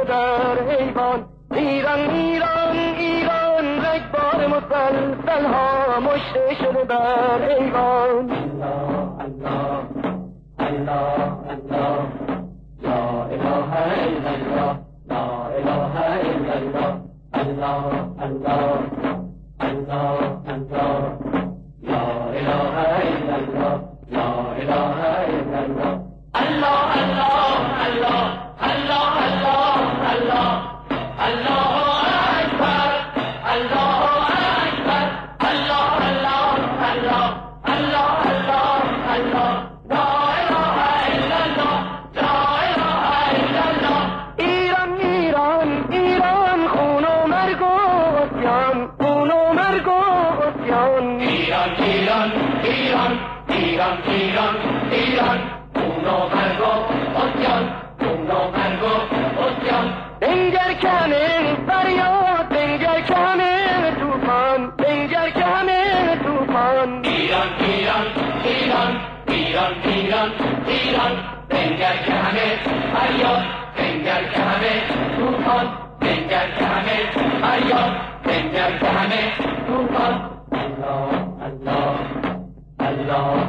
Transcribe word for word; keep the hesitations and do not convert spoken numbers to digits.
در حیوان. ایران ایران ایران رگبار مسلسل ها مشته شده بر حیوان. الله الله الله الله لا اله الا الله لا اله الا الله الله الله الله الله لا اله الا الله لا اله الا الله الله الله الله الله الله الله الله اکبر الله اکبر الله الله الله الله الله الله لا اله الا الله لا اله الا الله. ایران ایران ایران خون و مرگ و عصیان خون و مرگ و عصیان. ایران ایران ایران ایران ایران ایران خون و مرگ و عصیان خون و مرگ و عصیان. بنگر که همه فریاد بنگر که همه توفان بنگر که همه توفان. ایران ایران ایران ایران ایران ایران بنگر که همه فریاد بنگر که همه توفان بنگر که همه فریاد بنگر که همه توفان. الله الله الله